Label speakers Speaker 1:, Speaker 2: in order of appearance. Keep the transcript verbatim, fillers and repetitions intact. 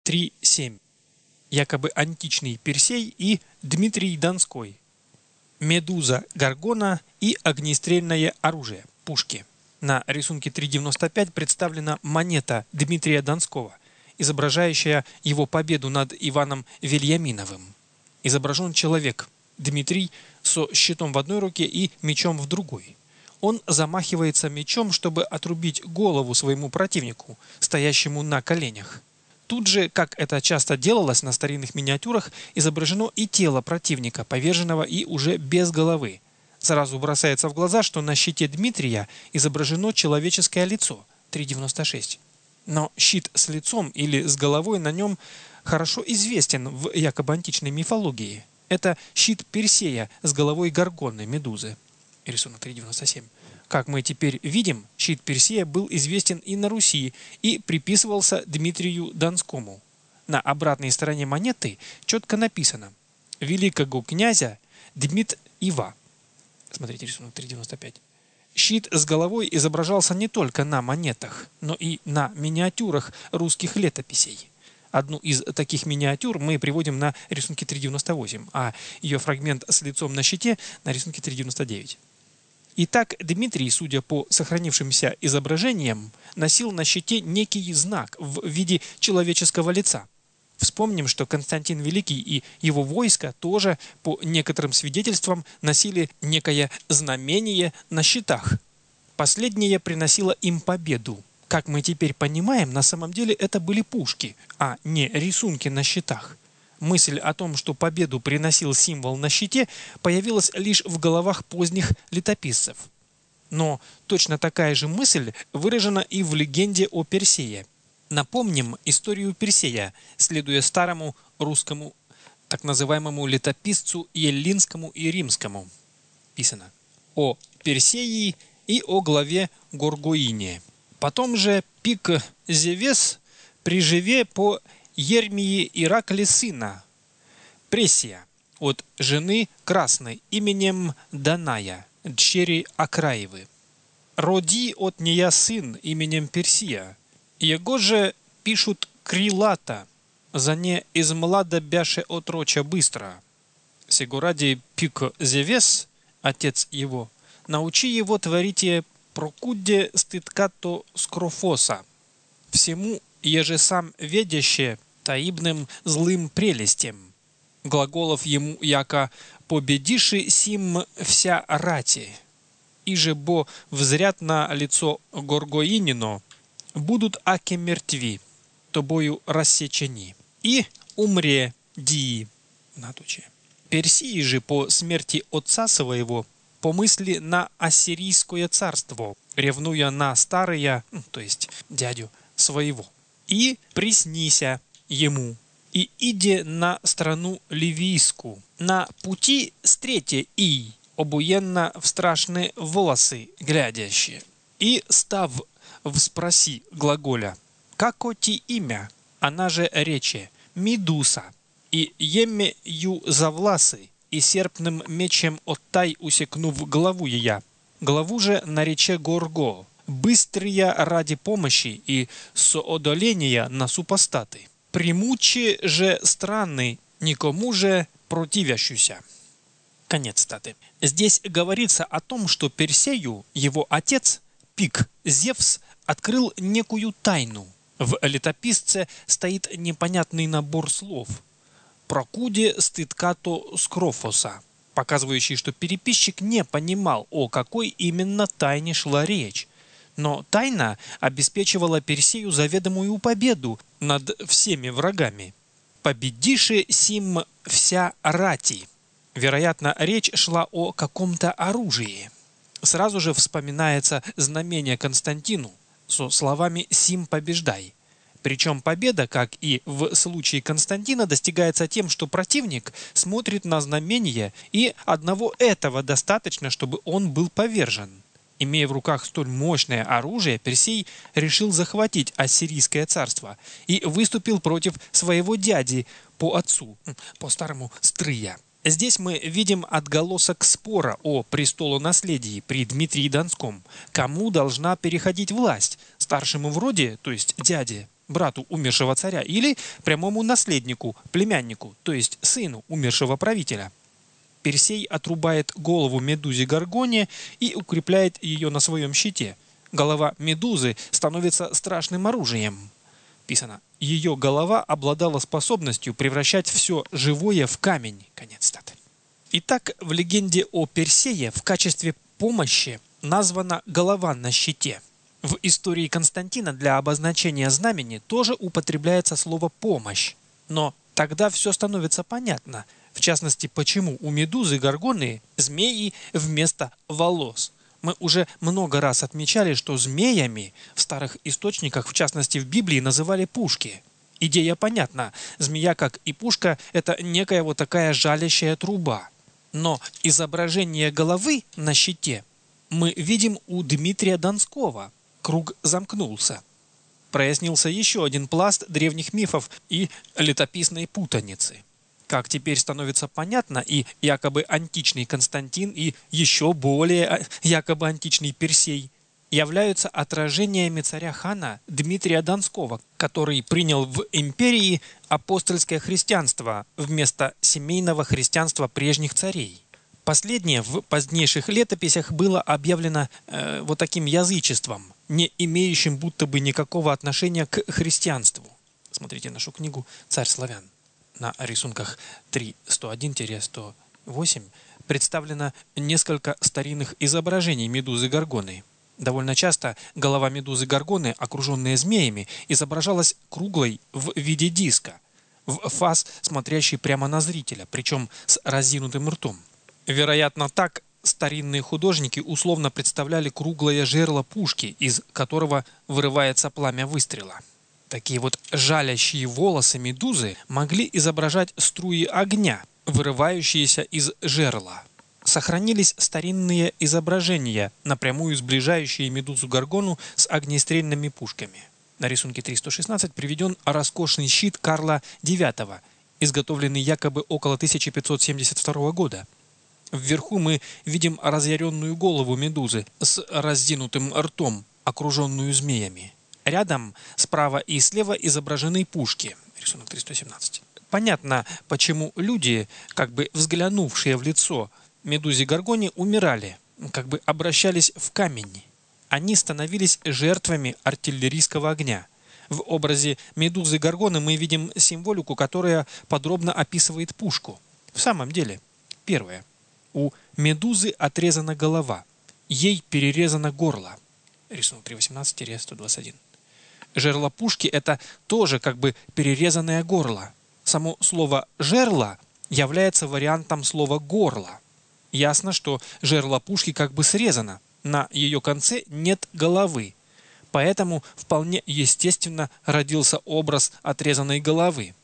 Speaker 1: три семь. Якобы античный Персей и Дмитрий Донской. Медуза Горгона и огнестрельное оружие, пушки. На рисунке три девяносто пять представлена монета Дмитрия Донского, изображающая его победу над Иваном Вельяминовым. Изображен человек Дмитрий со щитом в одной руке и мечом в другой. Он замахивается мечом, чтобы отрубить голову своему противнику, стоящему на коленях. Тут же, как это часто делалось на старинных миниатюрах, изображено и тело противника, поверженного и уже без головы. Сразу бросается в глаза, что на щите Дмитрия изображено человеческое лицо три девяносто шесть. Но щит с лицом или с головой на нем хорошо известен в якобы античной мифологии. Это щит Персея с головой Горгоны, Медузы. Рисунок три девяносто семь. Как мы теперь видим, щит Персея был известен и на Руси и приписывался Дмитрию Донскому. На обратной стороне монеты четко написано «Великого князя Дмит-Ива». Смотрите, рисунок три девяносто пять. Щит с головой изображался не только на монетах, но и на миниатюрах русских летописей. Одну из таких миниатюр мы приводим на рисунке три девяносто восемь, а ее фрагмент с лицом на щите на рисунке три девяносто девять. Итак, Дмитрий, судя по сохранившимся изображениям, носил на щите некий знак в виде человеческого лица. Вспомним, что Константин Великий и его войско тоже, по некоторым свидетельствам, носили некое знамение на щитах. Последнее приносило им победу. Как мы теперь понимаем, на самом деле это были пушки, а не рисунки на щитах. Мысль о том, что победу приносил символ на щите, появилась лишь в головах поздних летописцев. Но точно такая же мысль выражена и в легенде о Персее. Напомним историю Персея, следуя старому русскому так называемому летописцу Еллинскому и Римскому. Писано о Персеи и о главе Горгоине. Потом же пик Зевес приживе по Ермии Иракли сына, Прессия, от жены Красной, именем Даная, дщери Акраевы. Роди от нея сын, именем Персия. Его же пишут Крилата, за не из млада бяше отроча быстро. Сего ради пик Зевес, отец его, научи его творите прокудде стыдкато скрофоса. Всему еже сам ведяще таибным злым прелестям. Глаголов ему яко победиши сим вся рати. Иже бо взрят на лицо Горгоинино, будут аки мертви, тобою рассечени. И умре дии. Натуче. Персии же по смерти отца своего помысли на ассирийское царство, ревнуя на старое, то есть дядю своего. И приснися ему, и иде на страну ливийскую, на пути встрете и, обуенно в страшные волосы глядящие, и став вспроси глаголя, како ти имя, она же рече, Медуса, и еме ю за власы, и серпным мечем оттай усекнув главу ея, главу же нарече Горго, быстрия ради помощи и соодоления на супостаты. Примучи же страны, никому же противящуюся. Конец статы. Здесь говорится о том, что Персею его отец, Пик Зевс, открыл некую тайну. В летописце стоит непонятный набор слов. Прокуде стыдкато скрофоса, показывающий, что переписчик не понимал, о какой именно тайне шла речь. Но тайна обеспечивала Персею заведомую победу над всеми врагами. «Победиши сим вся рати». Вероятно, речь шла о каком-то оружии. Сразу же вспоминается знамение Константину со словами «сим побеждай». Причем победа, как и в случае Константина, достигается тем, что противник смотрит на знамение, и одного этого достаточно, чтобы он был повержен. Имея в руках столь мощное оружие, Персей решил захватить Ассирийское царство и выступил против своего дяди по отцу, по-старому Стрыя. Здесь мы видим отголосок спора о престолонаследии при Дмитрии Донском. Кому должна переходить власть? Старшему в роде, то есть дяде, брату умершего царя, или прямому наследнику, племяннику, то есть сыну умершего правителя. Персей отрубает голову Медузе Горгоне и укрепляет ее на своем щите. Голова Медузы становится страшным оружием. Писано: ее голова обладала способностью превращать все живое в камень. Конец цитаты. Итак, в легенде о Персее в качестве помощи названа голова на щите. В истории Константина для обозначения знамени тоже употребляется слово «помощь». Но тогда все становится понятно. В частности, почему у Медузы Горгоны змеи вместо волос. Мы уже много раз отмечали, что змеями в старых источниках, в частности в Библии, называли пушки. Идея понятна. Змея, как и пушка, это некая вот такая жалящая труба. Но изображение головы на щите мы видим у Дмитрия Донского. Круг замкнулся. Прояснился еще один пласт древних мифов и летописной путаницы. Как теперь становится понятно, и якобы античный Константин, и еще более якобы античный Персей являются отражениями царя-хана Дмитрия Донского, который принял в империи апостольское христианство вместо семейного христианства прежних царей. Последнее в позднейших летописях было объявлено э, вот таким язычеством, не имеющим будто бы никакого отношения к христианству. Смотрите нашу книгу «Царь славян». На рисунках три сто один — сто восемь представлено несколько старинных изображений Медузы Горгоны. Довольно часто голова Медузы Горгоны, окруженная змеями, изображалась круглой в виде диска, в фас, смотрящий прямо на зрителя, причем с разинутым ртом. Вероятно, так старинные художники условно представляли круглое жерло пушки, из которого вырывается пламя выстрела. Такие вот жалящие волосы медузы могли изображать струи огня, вырывающиеся из жерла. Сохранились старинные изображения, напрямую сближающие Медузу Горгону с огнестрельными пушками. На рисунке триста шестнадцать приведен роскошный щит Карла девятого, изготовленный якобы около тысяча пятьсот семьдесят второго года. Вверху мы видим разъяренную голову Медузы с раздвинутым ртом, окруженную змеями. Рядом, справа и слева изображены пушки. Рисунок триста семнадцать. Понятно, почему люди, как бы взглянувшие в лицо Медузе Горгоне, умирали, как бы обращались в камень. Они становились жертвами артиллерийского огня. В образе Медузы Горгоны мы видим символику, которая подробно описывает пушку. В самом деле, первое. У Медузы отрезана голова, ей перерезано горло. Рисунок триста восемнадцать — сто двадцать один. Жерло пушки — это тоже как бы перерезанное горло. Само слово «жерло» является вариантом слова «горло». Ясно, что жерло пушки как бы срезано, на ее конце нет головы. Поэтому вполне естественно родился образ отрезанной головы.